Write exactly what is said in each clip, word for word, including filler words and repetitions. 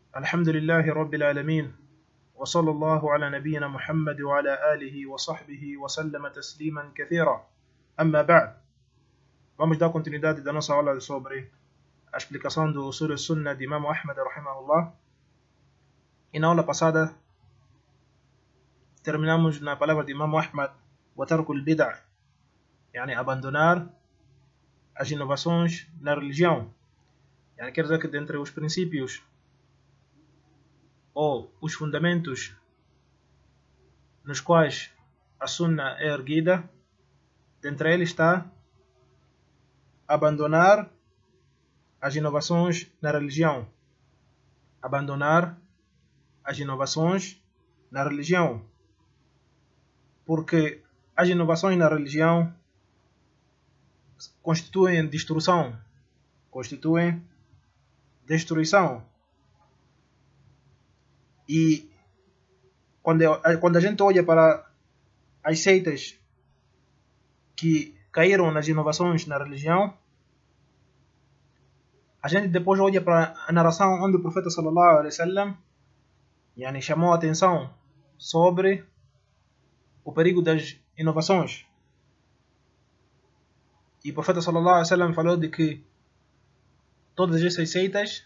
الحمد لله رب العالمين وصلى الله على نبينا محمد وعلى آله وصحبه وسلم تسليما كثيرا. أما بعد, vamos dar continuidade da nossa aula sobre a explicação do Usul al-Sunnah de Imam Ahmad rahimahullah. E na aula passada terminamos na palavra de Imam Ahmad wa tarkul bid'ah, yani abandonar as inovações na religião. Yani quer dizer que dentre os princípios ou os fundamentos nos quais a Sunnah é erguida, dentre eles está abandonar as inovações na religião. Abandonar as inovações na religião. Porque as inovações na religião constituem destruição. Constituem destruição. E quando, quando a gente olha para as seitas que caíram nas inovações na religião, a gente depois olha para a narração onde o profeta sallallahu alaihi wasallam yani, chamou a atenção sobre o perigo das inovações. E o profeta sallallahu alaihi wasallam falou de que todas essas seitas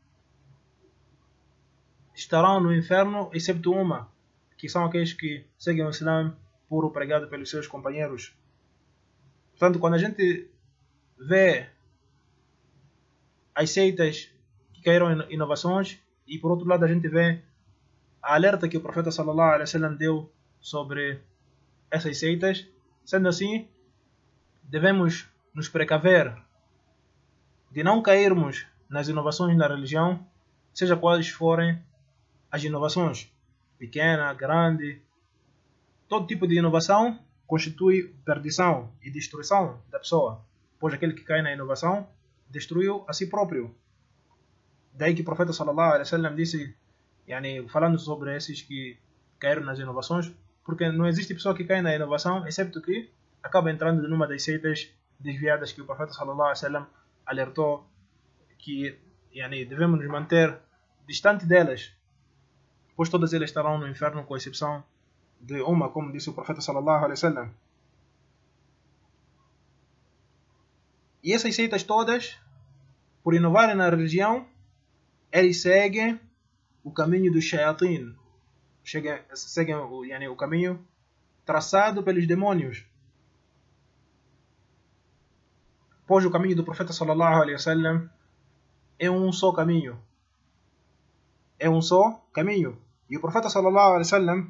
estarão no inferno, excepto uma, que são aqueles que seguem o Islã puro pregado pelos seus companheiros. Portanto, quando a gente vê as seitas que caíram em inovações, e por outro lado a gente vê a alerta que o profeta sallallahu alaihi wasallam deu sobre essas seitas, sendo assim, devemos nos precaver de não cairmos nas inovações na religião, seja quais forem as inovações, pequena, grande. Todo tipo de inovação constitui perdição e destruição da pessoa, pois aquele que cai na inovação destruiu a si próprio. Daí que o profeta sallallahu alaihi wasallam disse, yani, falando sobre esses que caíram nas inovações, porque não existe pessoa que cai na inovação, excepto que acaba entrando numa das seitas desviadas que o profeta sallallahu alaihi wasallam alertou que yani, devemos nos manter distante delas, pois todas elas estarão no inferno, com exceção de uma, como disse o profeta sallallahu alaihi wasallam. E essas seitas todas, por inovarem na religião, eles seguem o caminho do shayatin, seguem o, yani, o caminho traçado pelos demônios. Pois o caminho do profeta sallallahu alaihi wasallam é um só caminho. É um só caminho. E o profeta sallallahu alaihi wasallam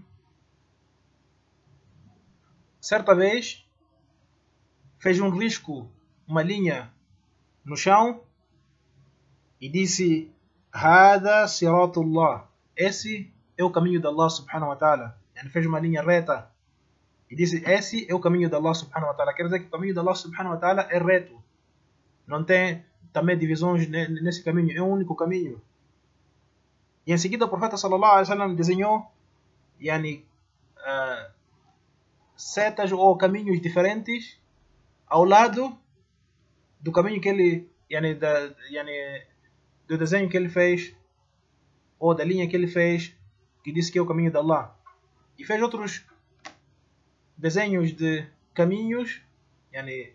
certa vez fez um risco, uma linha no chão e disse: Hada siratullah. Esse é o caminho de Allah subhanahu wa ta'ala. Ele fez uma linha reta e disse: esse é o caminho de Allah subhanahu wa ta'ala. Quer dizer que o caminho de Allah subhanahu wa ta'ala é reto. Não tem também divisões nesse caminho. É um único caminho. E em seguida o profeta sallallahu alaihi wasallam desenhou yani, uh, setas ou caminhos diferentes ao lado do caminho que ele yani, da, yani, do desenho que ele fez ou da linha que ele fez que disse que é o caminho de Allah. E fez outros desenhos de caminhos yani,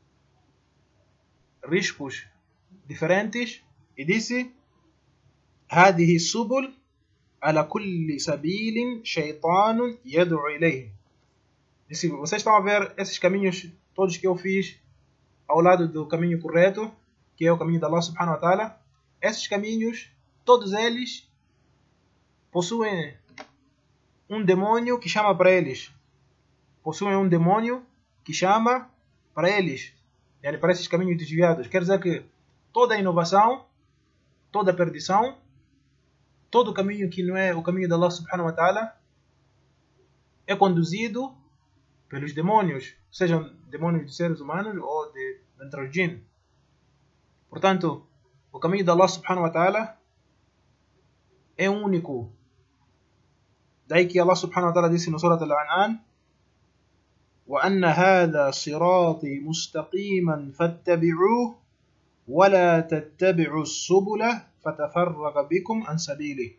riscos diferentes e disse: هذه السبل على كل سبيل شيطان يدعو إليه. Disse, vocês estão a ver esses caminhos todos que eu fiz ao lado do caminho correto, que é o caminho de Allah subhanahu wa ta'ala. Esses caminhos, todos eles possuem um demônio que chama para eles. Possuem um demônio que chama para eles. Yani, para esses caminhos desviados. Quer dizer que toda inovação, toda perdição, todo caminho que não é o caminho de Allah subhanahu wa ta'ala é conduzido pelos demônios, sejam demônios de seres humanos ou de entre os jinn. Portanto, o caminho de Allah subhanahu wa ta'ala é único. Daí que Allah subhanahu wa ta'ala disse no Surat Al-An'am: وَأَنَّ هَذَا صِرَاطِي مُسْتَقِيمًا فَاتَّبِعُوهُ وَلَا تَتَّبِعُوا السُّبُلَ فتفرق بكم عن سبيله.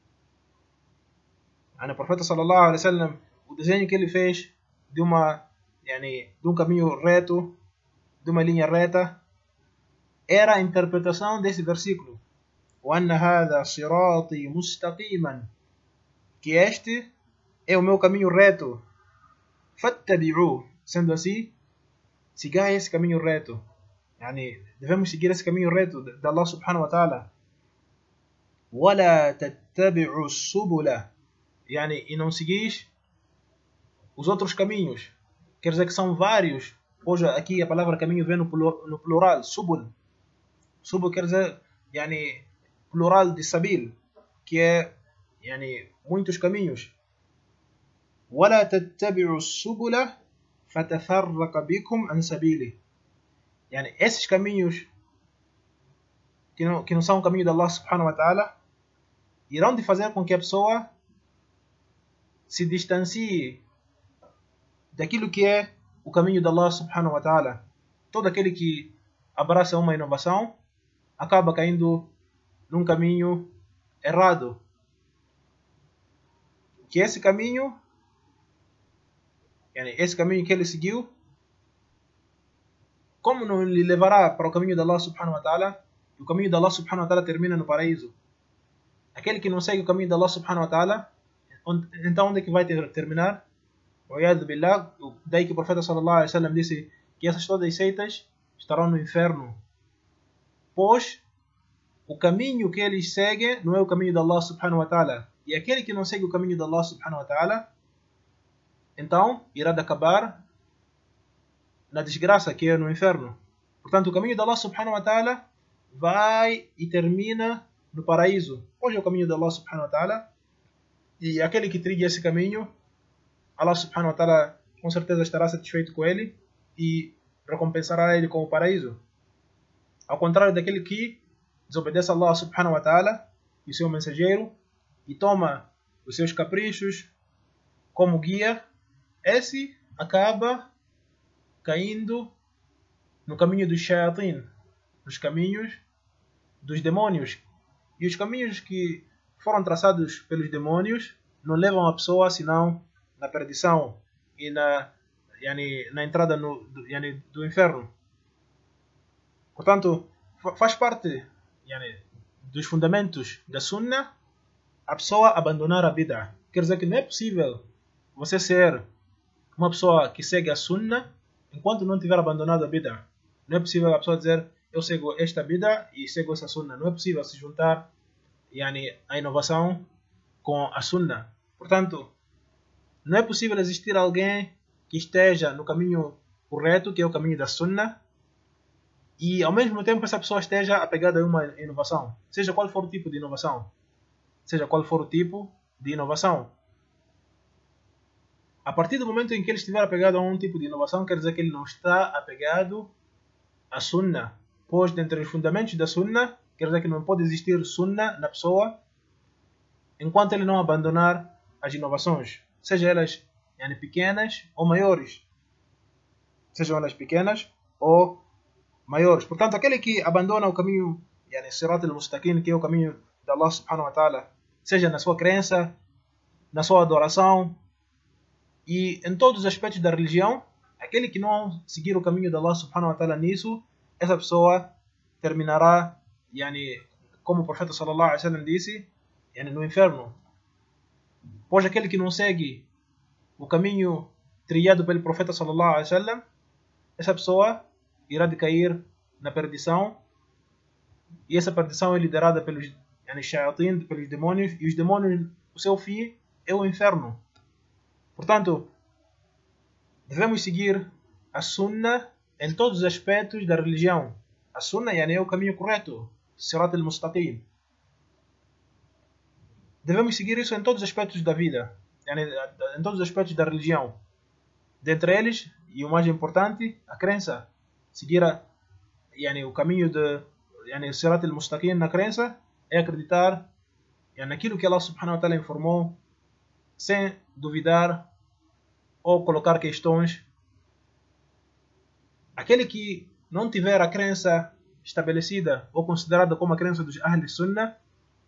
يعني o profeta sallallahu alaihi wasallam, o desenho que ele fez de uma, yani, de um caminho reto, de uma linha reta, era a interpretação desse versículo. وأن هذا صراطي مستقيما, que este é o meu caminho reto. فاتبعوه, sendo assim, siga esse caminho reto. يعني devemos seguir esse caminho reto de Allah subhanahu wa ta'ala. ولا تتبعوا السبل, يعني, e não seguis os outros caminhos. Quer dizer que são vários. Hoje aqui a palavra caminho vem no plural, subul. Subul quer dizer, yani, plural de sabil, que é, yani, muitos caminhos. ولا تتبعوا السبل فتفرق بكم عن سبيله. Yani, esses caminhos que não, que não são o caminho de Allah subhanahu wa ta'ala irão de fazer com que a pessoa se distancie daquilo que é o caminho de Allah subhanahu wa ta'ala. Todo aquele que abraça uma inovação acaba caindo num caminho errado. Que esse caminho, yani, esse caminho que ele seguiu, como não lhe levará para o caminho de Allah subhanahu wa ta'ala? O caminho de Allah subhanahu wa ta'ala termina no paraíso. Aquele que não segue o caminho de Allah subhanahu wa ta'ala, então onde é que vai terminar? Billah. Daí que o profeta sallallahu alaihi wasallam disse que essas todas as seitas estarão no inferno, pois o caminho que eles seguem não é o caminho de Allah subhanahu wa ta'ala. E aquele que não segue o caminho de Allah subhanahu wa ta'ala, então irá de acabar na desgraça, que é no inferno. Portanto, o caminho de Allah subhanahu wa ta'ala vai e termina no paraíso. Hoje é o caminho de Allah subhanahu wa ta'ala, e aquele que trilha esse caminho, Allah subhanahu wa ta'ala com certeza estará satisfeito com ele e recompensará ele com o paraíso. Ao contrário daquele que desobedece a Allah subhanahu wa ta'ala e o seu mensageiro e toma os seus caprichos como guia, esse acaba caindo no caminho dos shayatin, nos caminhos dos demônios. E os caminhos que foram traçados pelos demônios não levam a pessoa senão na perdição e na, yani, na entrada no, do, yani, do inferno. Portanto, faz parte, yani, dos fundamentos da Sunnah a pessoa abandonar a bid'ah. Quer dizer que não é possível você ser uma pessoa que segue a Sunnah enquanto não tiver abandonado a bid'ah. Não é possível a pessoa dizer, eu sigo esta bid'ah e sigo essa Sunnah. Não é possível se juntar, yani, a inovação com a Sunnah. Portanto, não é possível existir alguém que esteja no caminho correto, que é o caminho da Sunnah, e ao mesmo tempo essa pessoa esteja apegada a uma inovação, seja qual for o tipo de inovação. Seja qual for o tipo de inovação. A partir do momento em que ele estiver apegado a um tipo de inovação, quer dizer que ele não está apegado à Sunnah. Pois, dentre os fundamentos da Sunnah, quer dizer que não pode existir Sunnah na pessoa enquanto ele não abandonar as inovações, seja elas, yani, pequenas ou maiores. Sejam elas pequenas ou maiores. Portanto, aquele que abandona o caminho, yani, Sirat al-Mustaqim, que é o caminho de Allah subhanahu wa ta'ala, seja na sua crença, na sua adoração e em todos os aspectos da religião, aquele que não seguir o caminho de Allah subhanahu wa ta'ala nisso, essa pessoa terminará, yani, como o profeta sallallahu alaihi wasallam disse, yani, no inferno. Pois aquele que não segue o caminho trilhado pelo profeta sallallahu alaihi wasallam, essa pessoa irá de cair na perdição, e essa perdição é liderada pelos, yani, shayatin, pelos demônios, e os demônios, o seu fim é o inferno. Portanto, devemos seguir a Sunnah em todos os aspectos da religião. A Sunnah, yani, é o caminho correto, Sirat al-Mustaqim. Devemos seguir isso em todos os aspectos da vida, yani, em todos os aspectos da religião. Dentre eles, e o mais importante, a crença. Seguir a, yani, o caminho de, yani, Sirat al-Mustaqim na crença é acreditar, yani, naquilo que Allah subhanahu wa ta'ala informou, sem duvidar ou colocar questões. Aquele que não tiver a crença estabelecida ou considerada como a crença dos Ahl Sunnah,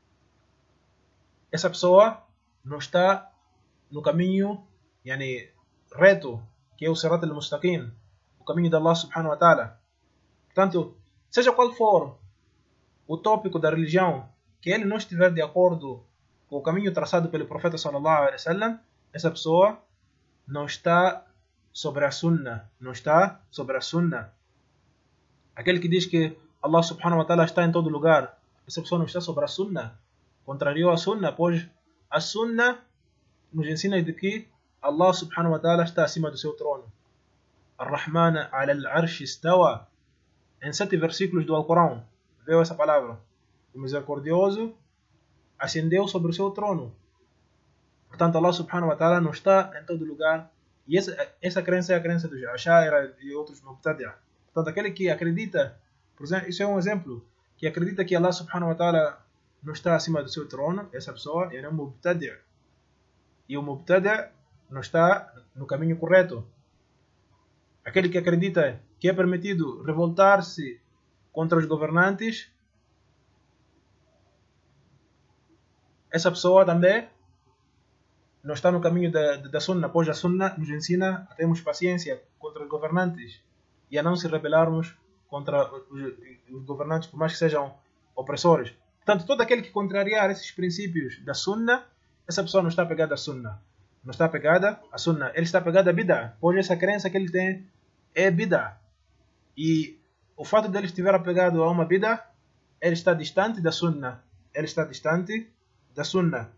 essa pessoa não está no caminho yani, reto, que é o Sirat al-Mustaqim, o caminho de Allah subhanahu wa ta'ala. Portanto, seja qual for o tópico da religião que ele não estiver de acordo com o caminho traçado pelo profeta sallallahu alaihi wasallam, essa pessoa não está sobre a Sunnah, não está sobre a Sunnah. Aquele que diz que Allah subhanahu wa ta'ala está em todo lugar, essa pessoa não está sobre a Sunnah, contrariou a Sunnah, pois a Sunnah nos ensina de que Allah subhanahu wa ta'ala está acima do seu trono. Ar-Rahman ala al-Arsh istawa. Em sete versículos do Alcorão veio essa palavra. O misericordioso ascendeu sobre o seu trono. Portanto, Allah subhanahu wa ta'ala não está em todo lugar. E essa, essa crença é a crença dos Ash'aira e outros Mubtadi'a. Portanto, aquele que acredita, por exemplo, isso é um exemplo, que acredita que Allah subhanahu wa ta'ala não está acima do seu trono, essa pessoa é um Mubtadi'a. E o Mubtadi'a não está no caminho correto. Aquele que acredita que é permitido revoltar-se contra os governantes, essa pessoa também não está no caminho da, da Sunnah, pois a Sunnah nos ensina a termos paciência contra os governantes e a não se rebelarmos contra os, os governantes, por mais que sejam opressores. Portanto, todo aquele que contrariar esses princípios da Sunnah, essa pessoa não está pegada à Sunnah. Não está pegada à Sunnah. Ele está pegado à Bid'ah, pois essa crença que ele tem é Bid'ah. E o fato de ele estiver apegado a uma Bid'ah, ele está distante da Sunnah. Ele está distante da Sunnah.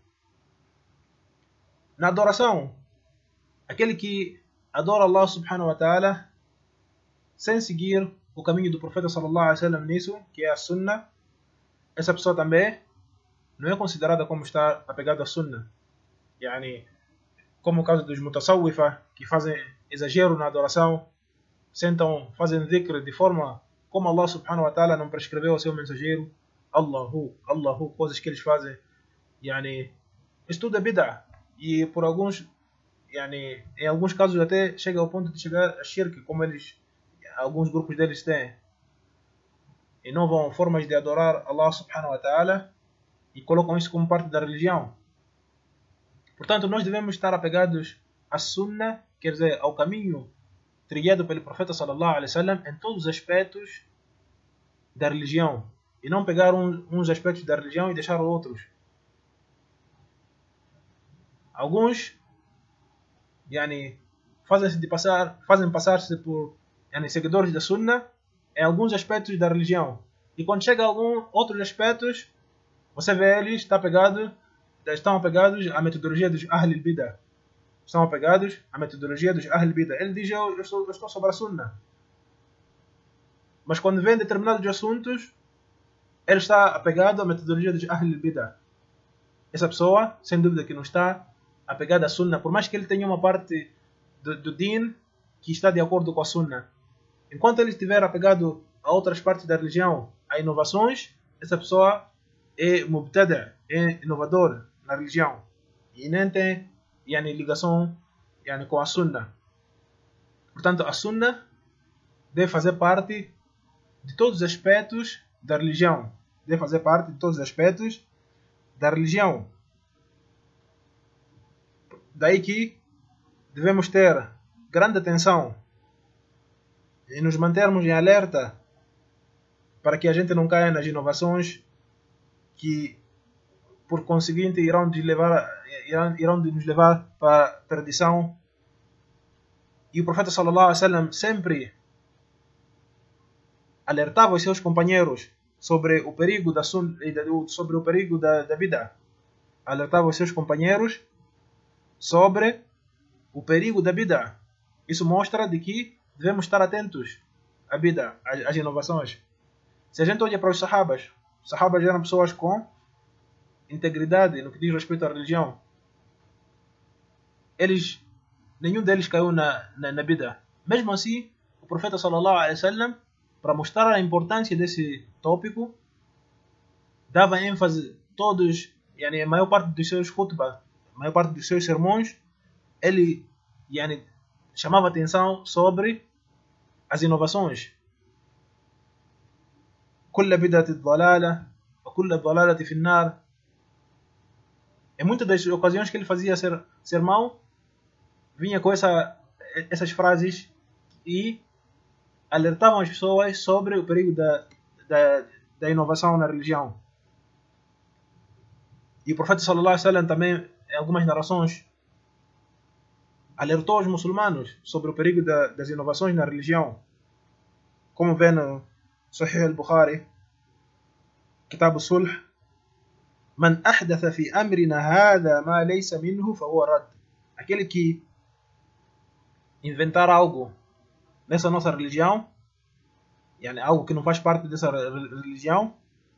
Na adoração, aquele que adora Allah subhanahu wa ta'ala sem seguir o caminho do profeta sallallahu alaihi wasallam nisso, que é a Sunnah, essa pessoa também não é considerada como estar apegada à Sunnah. Yani, como o caso dos Mutasawwifa, que fazem exagero na adoração, sentam, fazem dhikr de forma como Allah subhanahu wa ta'ala não prescreveu ao seu mensageiro, Allahu, Allahu, coisas que eles fazem. Yani, isso tudo é bid'ah. E por alguns, yani, em alguns casos até chega ao ponto de chegar a shirk, como eles, alguns grupos deles têm. Inovam formas de adorar Allah subhanahu wa ta'ala e colocam isso como parte da religião. Portanto, nós devemos estar apegados à Sunnah, quer dizer, ao caminho trilhado pelo profeta sallallahu alaihi wasallam em todos os aspectos da religião. E não pegar um, uns aspectos da religião e deixar outros. Alguns yani, fazem-se de passar, fazem passar-se por yani, seguidores da Sunnah em alguns aspectos da religião. E quando chega a alguns outros aspectos, você vê eles está pegado, estão apegados à metodologia dos Ahl al-Bid'ah. Estão apegados à metodologia dos Ahl al-Bid'ah. Ele diz, eu, eu, estou, eu estou sobre a Sunnah. Mas quando vem determinados assuntos, ele está apegado à metodologia dos Ahl al-Bid'ah. Essa pessoa, sem dúvida que não está apegada à Sunnah, por mais que ele tenha uma parte do, do Din que está de acordo com a Sunnah. Enquanto ele estiver apegado a outras partes da religião, a inovações, essa pessoa é mubtada, é inovador na religião. E nem tem yani, ligação yani, com a Sunnah. Portanto, a Sunnah deve fazer parte de todos os aspectos da religião. Deve fazer parte de todos os aspectos da religião. Daí que devemos ter grande atenção e nos mantermos em alerta para que a gente não caia nas inovações que, por conseguinte, irão, de levar, irão, irão de nos levar para a perdição. E o profeta sallallahu alaihi wasallam sempre alertava os seus companheiros sobre o perigo da sobre o perigo da, da bid'ah. Alertava os seus companheiros sobre o perigo da bid'ah. Isso mostra de que devemos estar atentos à bid'ah, às inovações. Se a gente olha para os sahabas, os sahabas eram pessoas com integridade no que diz respeito à religião. Eles, nenhum deles caiu na, na, na bid'ah. Mesmo assim, o profeta sallallahu alaihi wasallam, para mostrar a importância desse tópico, dava ênfase todos, yani, a maior parte dos seus khutbah, a maior parte dos seus sermões, ele yani, chamava atenção sobre as inovações. كل بدعة ضلالة وكل ضلالة في النار. Em muitas das ocasiões que ele fazia ser, sermão, vinha com essa, essas frases e alertavam as pessoas sobre o perigo da, da, da inovação na religião. E o profeta sallallahu alaihi wasallam também, em algumas narrações, alertou os muçulmanos sobre o perigo da, das inovações na religião. Como vê no Sahih al-Bukhari, Kitab al-Sulh, Man ahdatha fi amrina hadha ma laysa minhu fahuwa rad. Aquele que inventar algo nessa nossa religião, yani algo que não faz parte dessa religião,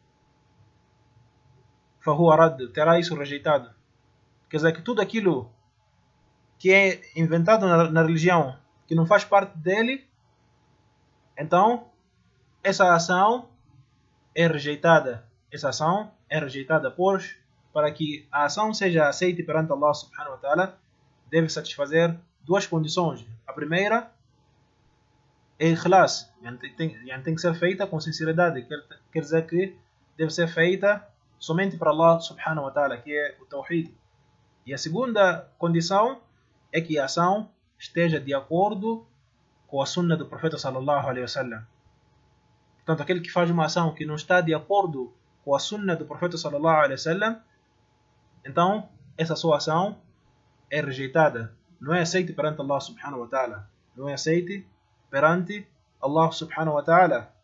fahuwa rad, terá isso rejeitado. Quer dizer que tudo aquilo que é inventado na, na religião, que não faz parte dele, então essa ação é rejeitada. Essa ação é rejeitada, pois para que a ação seja aceita perante Allah subhanahu wa ta'ala, deve satisfazer duas condições. A primeira é ikhlas, tem, tem que ser feita com sinceridade, quer, quer dizer que deve ser feita somente para Allah subhanahu wa ta'ala, que é o tawhid. E a segunda condição é que a ação esteja de acordo com a sunna do profeta sallallahu alaihi wasallam. Portanto, aquele que faz uma ação que não está de acordo com a sunna do profeta sallallahu alaihi wasallam, então essa sua ação é rejeitada, não é aceita perante Allah subhanahu wa ta'ala, não é aceita perante Allah subhanahu wa ta'ala.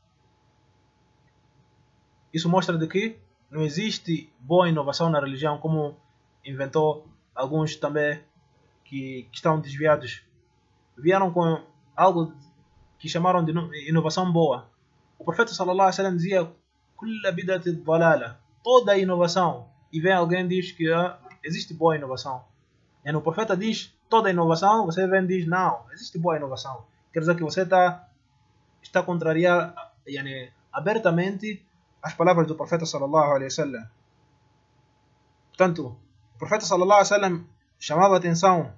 Isso mostra de que não existe boa inovação na religião, como inventou alguns também que, que estão desviados. Vieram com algo que chamaram de inovação boa. O profeta sallallahu alaihi wasallam dizia kulla bid'ati dalala, toda inovação, e vem alguém e diz que ah, existe boa inovação. E o profeta diz toda inovação, você vem e diz não, existe boa inovação. Quer dizer que você está está contrariar yani, abertamente as palavras do profeta sallallahu alaihi wasallam. Portanto, o profeta sallallahu alaihi wasallam chamava a atenção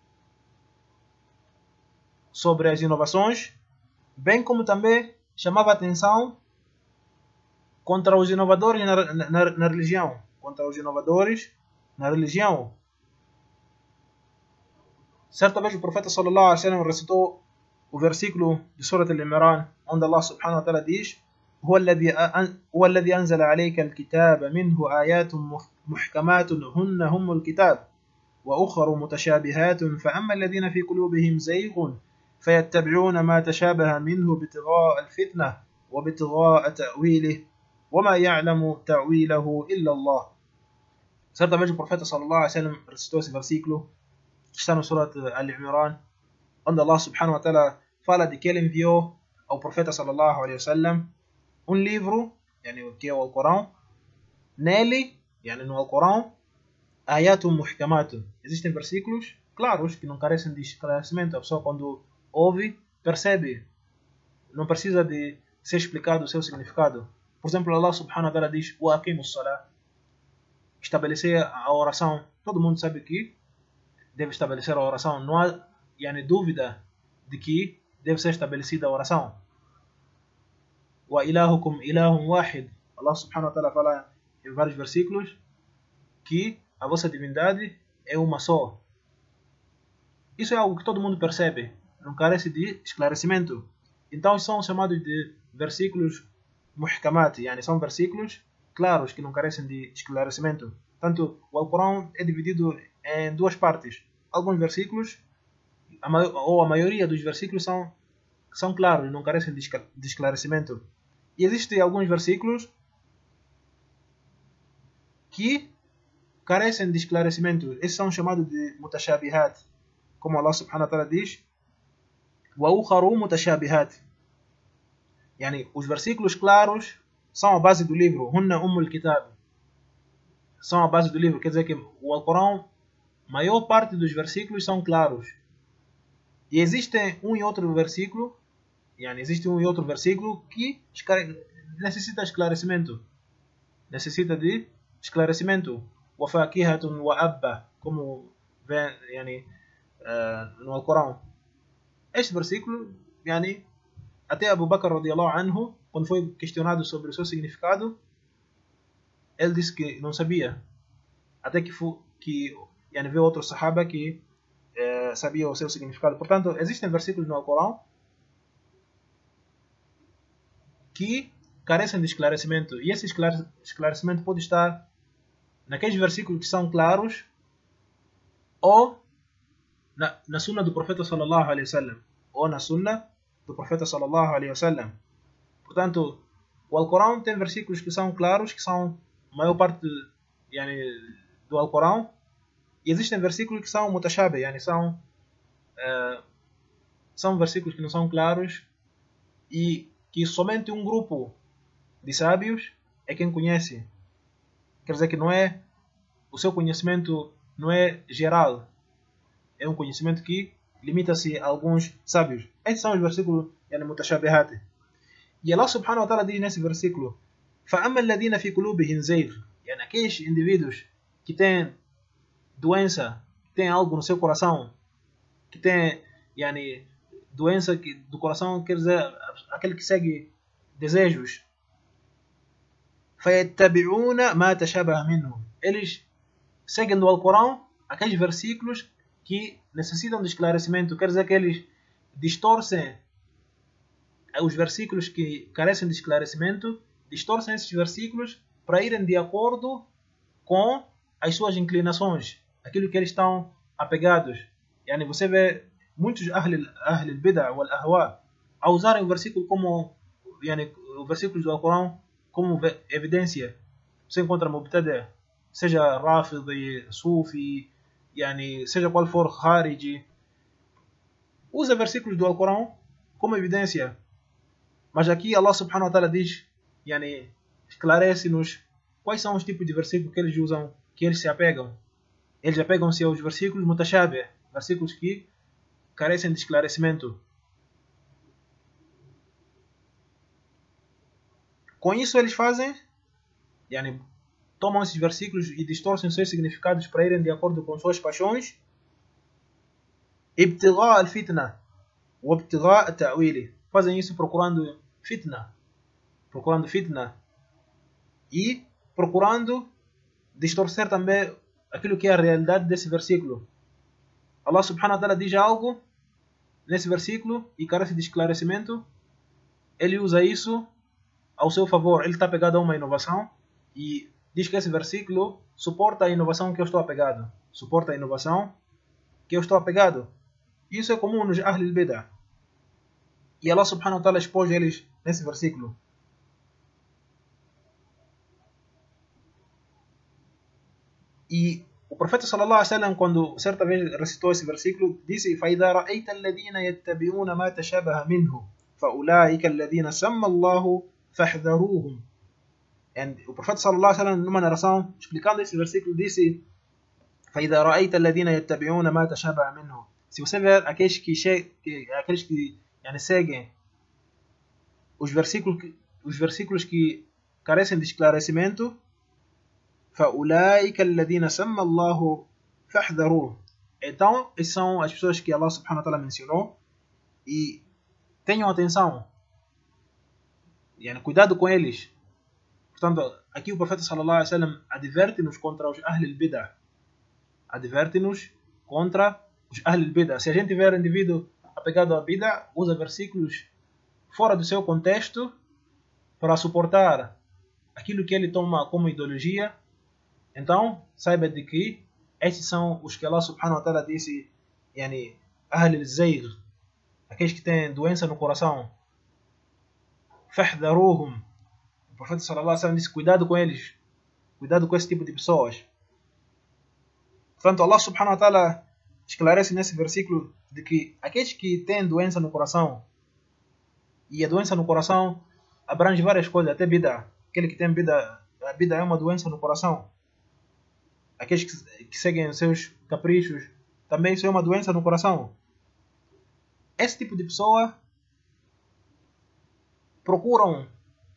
sobre as inovações, bem como também chamava a atenção contra os inovadores na, na, na religião, contra os inovadores na religião. Certa vez o profeta sallallahu alaihi wasallam recitou o versículo de Surah Al-Imran, onde Allah subhanahu wa ta'ala diz: هو الذي هو الذي أنزل عليك الكتاب منه آيات محكمات هن هم الكتاب وأخر متشابهات فأما الذين في قلوبهم زيغ فيتبعون ما تشابه منه ابتغاء الفتنة وابتغاء تأويله وما يعلم تأويله إلا الله. Certa vez o profeta sallallahu alaihi wasallam recitou esse versículo que está no Surah Al-Imran, onde Allah subhanahu wa ta'ala fala de que ele enviou ao profeta sallallahu alaihi wasallam um livro, yani, que é o Alcorão. Nele, yani, no Alcorão, ayatum muhkamatun, existem versículos claros que não carecem de esclarecimento. A pessoa, quando ouve, percebe, não precisa de ser explicado o seu significado. Por exemplo, Allah subhanahu wa ta'ala diz: wa aqimus salah, estabelecer a oração. Todo mundo sabe que deve estabelecer a oração, não há yani, dúvida de que deve ser estabelecida a oração. Wa ilahukum ilahun wahid, Allah subhanahu wa ta'ala fala em vários versículos que a vossa divindade é uma só. Isso é algo que todo mundo percebe, não carece de esclarecimento. Então são chamados de versículos muhkamat, yani, são versículos claros que não carecem de esclarecimento. Tanto o Alcorão é dividido em duas partes. Alguns versículos, a ou a maioria dos versículos são, são claros, não carecem de esclarecimento. E existem alguns versículos que carecem de esclarecimento. Esses são chamados de mutashabihat, como Allah subhanahu wa ta'ala diz: wa ukharu mutashabihat. Yani, os versículos claros são a base do livro, hunna ummul kitab, são a base do livro. Quer dizer que o Alcorão, a maior parte dos versículos são claros. E existe um e outro versículo, yani, existe um e outro versículo que necessita esclarecimento, necessita de esclarecimento. Wa fakihatun wa abba, como vem yani, uh, no Alcorão. Este versículo, yani, até Abu Bakr radiyallahu anhu, quando foi questionado sobre o seu significado, ele disse que não sabia. Até que, foi, que yani, veio outro sahaba que eh, sabia o seu significado. Portanto, existem versículos no Alcorão que carecem de esclarecimento. E esse esclarecimento pode estar naqueles versículos que são claros ou na, na sunna do profeta sallallahu alaihi wasallam, ou na sunna do profeta sallallahu alaihi wasallam. Portanto, o Alcorão tem versículos que são claros, que são a maior parte yani, do Alcorão, e existem versículos que são mutashabih, yani, são, uh, são versículos que não são claros e que somente um grupo de sábios é quem conhece. Quer dizer que não é, o seu conhecimento não é geral, é um conhecimento que limita-se a alguns sábios. Esses são os versículos yani, mutashabihat. E Allah subhanahu wa ta'ala diz nesse versículo: فَأَمَّا الَّذِينَ فِي قُلُوبِهِمْ زَيْغٌ, yani, aqueles indivíduos que têm doença, que têm algo no seu coração, que têm yani, doença que, do coração, quer dizer, aquele que segue desejos. فَيَتَّبِعُونَ مَا تَشَابَهَ مِنْهُ, eles seguem no Alcorão aqueles versículos que necessitam de esclarecimento, quer dizer que eles distorcem os versículos que carecem de esclarecimento, distorcem esses versículos para irem de acordo com as suas inclinações, aquilo que eles estão apegados. Yani, você vê muitos Ahl al-Bid'ah wal Ahwa a usarem o versículo como yani, o versículo do Alcorão como evidência. Você encontra Mubtada', seja Rafidi, Sufi, yani, seja qual for Khariji, usa versículos do Alcorão como evidência. Mas aqui Allah subhanahu wa ta'ala diz, yani, esclarece-nos quais são os tipos de versículos que eles usam, que eles se apegam. Eles apegam-se aos versículos mutashabih, versículos que carecem de esclarecimento. Com isso eles fazem, yani, tomam esses versículos e distorcem seus significados para irem de acordo com suas paixões. Ibtigha' al-fitna wa ibtigha' at-ta'wili, fazem isso procurando fitna, procurando fitna e procurando distorcer também aquilo que é a realidade desse versículo. Allah subhanahu wa ta'ala diz algo nesse versículo e carece de esclarecimento, ele usa isso ao seu favor. Ele está pegado a uma inovação e diz que esse versículo suporta a inovação que eu estou apegado, suporta a inovação que eu estou apegado. Isso é comum nos Ahl al-Bid'ah. E Allah subhanahu wa ta'ala expôs eles nesse versículo. E o profeta sallallahu alaihi wasallam, quando certa vez recitou esse versículo, disse: فَإِذَا رَأَيْتَ الَّذِينَ يَتَّبِعُونَ مَا تَشَابَهَ مِنْهُ فَأُولَٰئِكَ الَّذِينَ سَمَّى اللَّهُ فَاحْذَرُوهُم. O profeta sallallahu alaihi wasallam, numa narração explicando esse versículo, disse: فَإِذَا رَأَيْتَ الَّذِينَ يَتَّبِعُونَ مَا تَشَابَهَ مِنْهُ. Se você ver aqueles que, que, aqueles que yani, seguem os versículos, os versículos que carecem de esclarecimento, فَأُولَٰئِكَ الَّذِينَ سَمَّى اللَّهُ فَاحْذَرُوهُ. Então, essas são as pessoas que Allah subhanahu wa ta'ala mencionou, e tenham atenção, yani, cuidado com eles. Portanto, aqui o profeta sallallahu alaihi wasallam adverte-nos contra os Ahl al-Bid'ah, adverte-nos contra os Ahl al-Bid'ah. Se a gente ver um indivíduo apegado à Bid'ah, usa versículos fora do seu contexto para suportar aquilo que ele toma como ideologia, então saiba de que esses são os que Allah subhanahu wa ta'ala disse, yani, Ahl al-Zayg, aqueles que têm doença no coração. Fahdharuhum. O profeta sallallahu alaihi wasallam disse: cuidado com eles, cuidado com esse tipo de pessoas. Portanto, Allah subhanahu wa ta'ala esclarece nesse versículo de que aqueles que têm doença no coração, e a doença no coração abrange várias coisas, até bid'ah. Aquele que tem bid'ah, a bid'ah é uma doença no coração. Aqueles que, que seguem seus caprichos, também isso é uma doença no coração. Esse tipo de pessoa procuram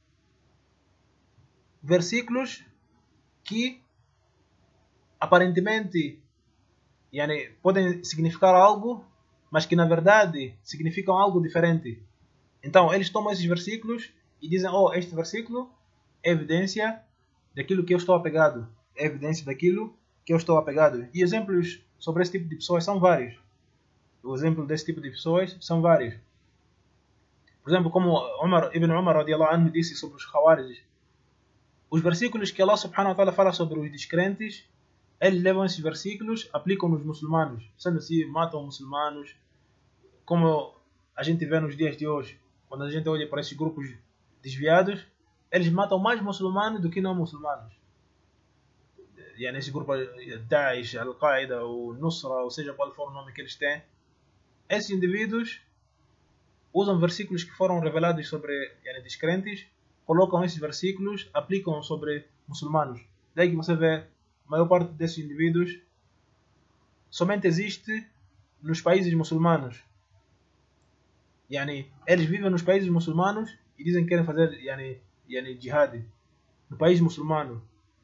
versículos que aparentemente yani, podem significar algo, mas que na verdade significam algo diferente. Então eles tomam esses versículos e dizem, oh, este versículo é evidência daquilo que eu estou apegado, é evidência daquilo que eu estou apegado. E exemplos sobre esse tipo de pessoas são vários. O exemplo desse tipo de pessoas são vários. Por exemplo, como Umar, Ibn Umar radiallahu anhu disse sobre os Khawarij, os versículos que Allah subhanahu wa ta'ala fala sobre os descrentes, eles levam esses versículos, aplicam nos muçulmanos, sendo assim, matam muçulmanos, como a gente vê nos dias de hoje, quando a gente olha para esses grupos desviados, eles matam mais muçulmanos do que não muçulmanos. E é nesse grupo Daesh, Al-Qaeda, ou Nusra, ou seja qual for o nome que eles têm, esses indivíduos usam versículos que foram revelados sobre yani, descrentes, colocam esses versículos, aplicam sobre muçulmanos. Daí que você vê, a maior parte desses indivíduos somente existe nos países muçulmanos. Yani, eles vivem nos países muçulmanos e dizem que querem fazer yani, yani, jihad no país muçulmano.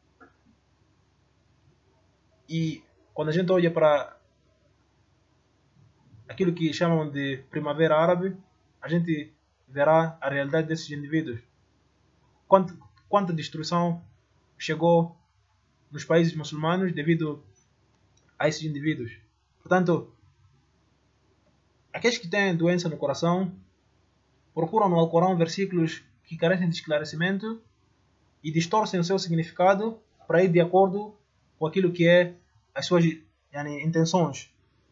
E quando a gente olha para aquilo que chamam de primavera árabe, a gente verá a realidade desses indivíduos. Quanta, quanta destruição chegou nos países muçulmanos devido a esses indivíduos. Portanto, aqueles que têm doença no coração procuram no Alcorão versículos que carecem de esclarecimento e distorcem o seu significado para ir de acordo com aquilo que é as suas yani, intenções.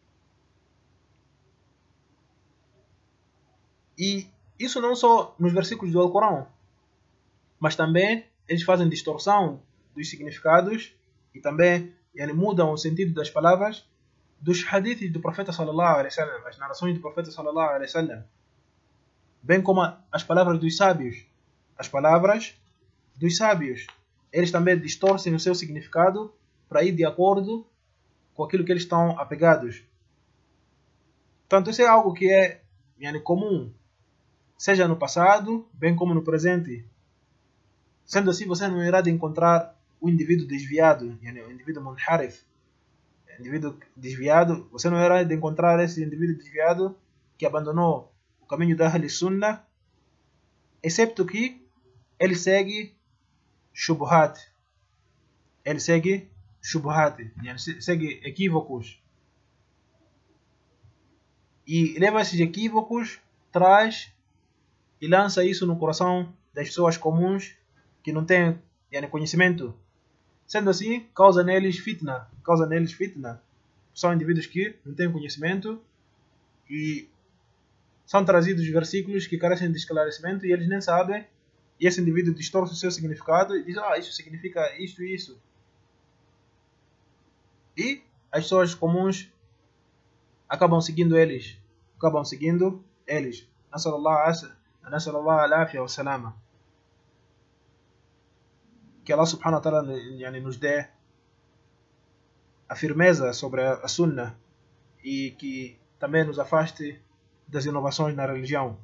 E isso não só nos versículos do Alcorão, mas também eles fazem distorção dos significados e também yani, mudam o sentido das palavras dos hadiths do profeta sallallahu alaihi wasallam, as narrações do profeta sallallahu alaihi wasallam, bem como as palavras dos sábios. As palavras dos sábios, eles também distorcem o seu significado para ir de acordo com aquilo que eles estão apegados. Portanto, isso é algo que é yani, comum, seja no passado, bem como no presente. Sendo assim, você não irá de encontrar o indivíduo desviado, yani, o indivíduo munharif, indivíduo desviado, você não irá de encontrar esse indivíduo desviado que abandonou o caminho da Ahl Sunnah, excepto que ele segue shubhat, ele segue shubhat, yani, segue equívocos, e leva esses equívocos, traz e lança isso no coração das pessoas comuns que não têm yani, conhecimento. Sendo assim, causa neles fitna, causa neles fitna. São indivíduos que não têm conhecimento e são trazidos versículos que carecem de esclarecimento e eles nem sabem, e esse indivíduo distorce o seu significado e diz, ah, isso significa isto e isso. E as pessoas comuns acabam seguindo eles, acabam seguindo eles. Nasallallahu al-afia wa salama. Que Allah subhanahu wa ta'ala yani, nos dê a firmeza sobre a, a Sunnah e que também nos afaste das inovações na religião.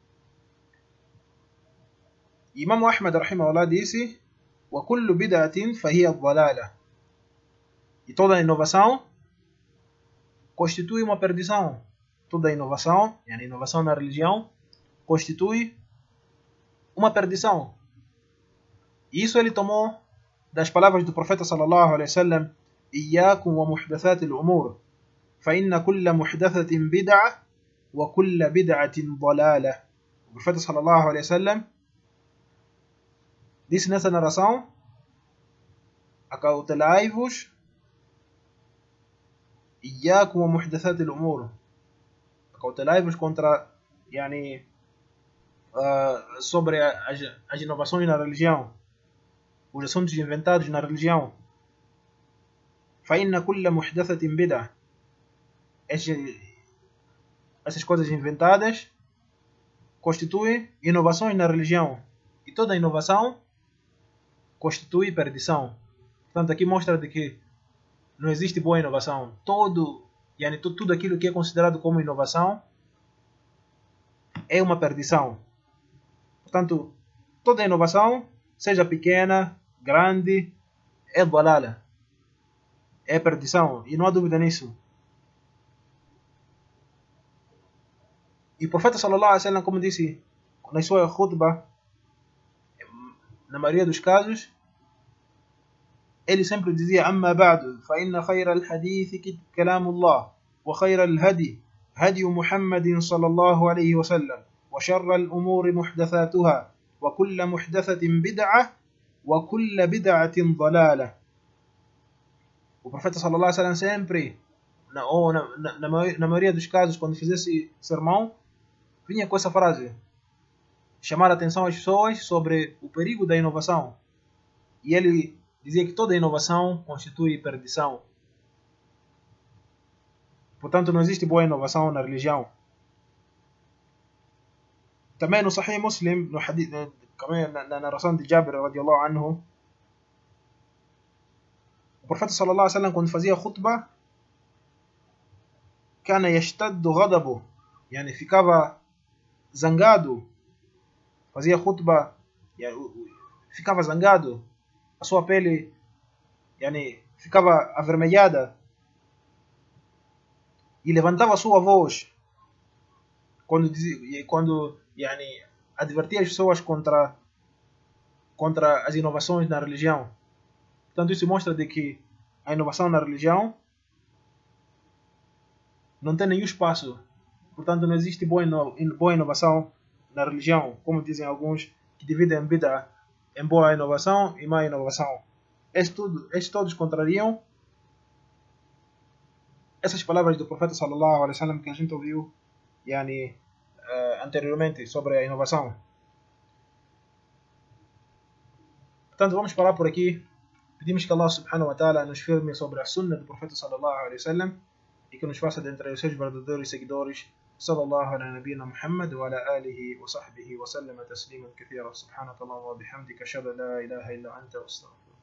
Imam Ahmad rahimahullah disse: "Wa kullu bid'atin fahiya dhalalah." E toda inovação constitui uma perdição. Toda inovação, yani inovação na religião, constitui uma perdição. E isso ele tomou das palavras do profeta sallallahu alaihi wasallam: "Iyyakum wa muhdathatil umur, fa inna kulla muhdathatin bid'ah wa kulla bid'atin dalalah." O profeta sallallahu alaihi wasallam disse nessa narração: "Acautelai-vos, iyyakum wa muhdathatil umur." Acautelai-vos contra yani uh, sobre as, as inovações na religião, os assuntos inventados na religião. فَإِنَّ كُلَّ مُحْدَثَةٍ بِدْعَةٍ. Essas coisas inventadas constituem inovações na religião. E toda inovação constitui perdição. Portanto, aqui mostra de que não existe boa inovação. Todo, yani, tudo aquilo que é considerado como inovação é uma perdição. Portanto, toda inovação, seja pequena, grande, é dalala, é perdição, e não há dúvida nisso. E o profeta sallallahu alaihi wasallam, como disse na sua khutbah, na maioria dos casos, ele sempre dizia: Amma ba'du, fa inna khayra al-hadithi kalamullah, wa khayra al-hadi, hadi Muhammadin sallallahu alayhi wa sallam, wa sharra al-umuri muhdathatuha, wa kulla muhdathatin bid'ah, wa kulla bid'atin dalalah. O profeta sallallahu alayhi wa sallam sempre, na, ou na, na, na maioria dos casos, quando fizesse sermão, vinha com essa frase: chamar a atenção às pessoas sobre o perigo da inovação. E ele dizia que toda inovação constitui perdição. Portanto, não existe boa inovação na religião. Também no Sahih Muslim, no hadith, na narração de Jabir radiallahu anhu, o profeta sallallahu alaihi wasallam, quando fazia khutbah, كان يشتد غضبه, يعني ficava zangado, fazia khutbah, ficava zangado, a sua pele, yani, ficava avermelhada, e levantava a sua voz quando, quando yani, advertia as pessoas contra, contra as inovações na religião. Portanto, isso mostra de que a inovação na religião não tem nenhum espaço. Portanto, não existe boa, ino boa inovação na religião, como dizem alguns que dividem a vida em boa inovação e má inovação. Estes, tudo, estes todos contrariam essas palavras do profeta sallallahu alaihi wasallam que a gente ouviu yani, uh, anteriormente sobre a inovação. Portanto, vamos parar por aqui. Pedimos que Allah subhanahu wa ta'ala nos firme sobre a sunna do profeta sallallahu alaihi wasallam e que nos faça dentre os seus verdadeiros seguidores. Sallallahu ala nabiyina Muhammad wa ala alihi wa sahbihi wa sallama tasliman kathira. Subhanaka Allahumma wa bihamdika ashhadu an la ilaha illa anta astaghfiruka.